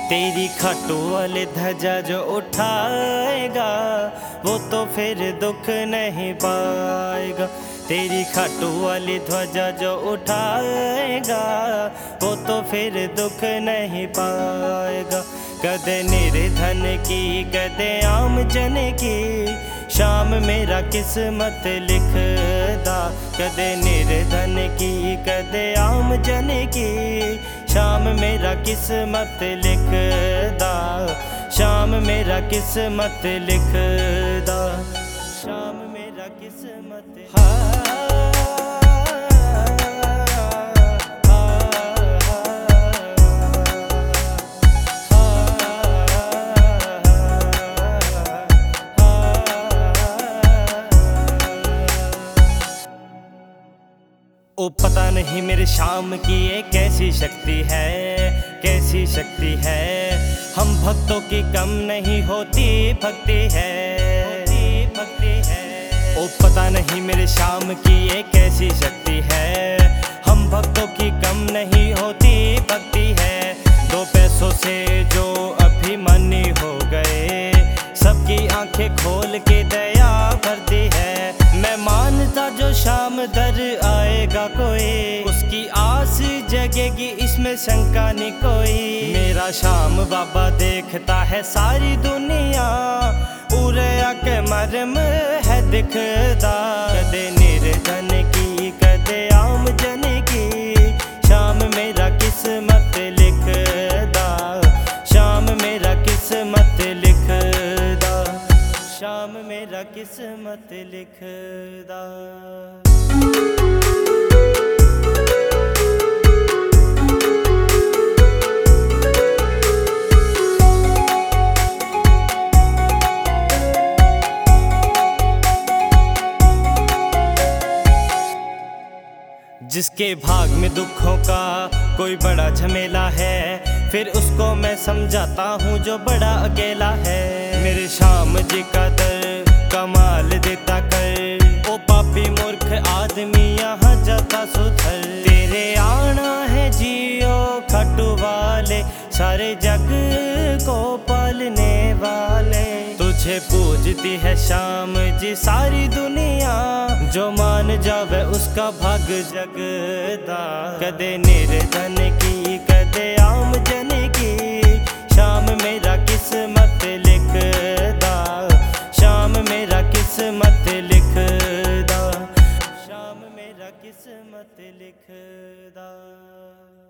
तेरी खाटू वाली ध्वजा जो उठाएगा वो तो फिर दुख नहीं पाएगा। तेरी खाटू वाली ध्वजा जो उठाएगा वो तो फिर दुख नहीं पाएगा। कदे निर्धन की कदे आम जन की शाम मेरा किस्मत लिखदा। कदे निर्धन की कदे आम जन की शाम मेरा किस्मत लिखदा। शाम मेरा किस्मत लिखदा। शाम मेरा किस्मत ओ पता नहीं मेरे शाम की ये कैसी शक्ति है, कैसी शक्ति है। हम भक्तों की कम नहीं होती भक्ति है, भक्ति है। ओ पता नहीं मेरे शाम की ये कैसी शक्ति है। हम भक्तों की कम नहीं होती भक्ति है। दो पैसों से जो अभिमानी हो गए सबकी आंखें खोल के दया भरती है। मैं मानता जो शाम दर आएगा कोई उसकी आस जगेगी इसमें शंका नहीं कोई। मेरा शाम बाबा देखता है सारी दुनिया उरया के मरम है दिखदा। कदे निर्धन की कदे आम जन की शाम मेरा किस्मत लिखदा। शाम मेरा किस्मत लिखदा। शाम मेरा किस्मत लिखदा। जिसके भाग में दुखों का कोई बड़ा झमेला है फिर उसको मैं समझाता हूँ जो बड़ा अकेला है। मेरे श्याम जी का दर कमाल देता कर। ओ पापी मूर्ख आदमी यहाँ जाता सुधर। तेरे आना है जियो खाटू वाले सारे जग को पालने वाले। तुझे पूजती है श्याम जी सारी दुनिया जो मान जावे उसका भाग जगदा। कदे निर्धन की कदे आम जन की शाम मेरा किस्मत लिखदा। शाम मेरा किस्मत लिखदा। शाम मेरा किस्मत लिखदा।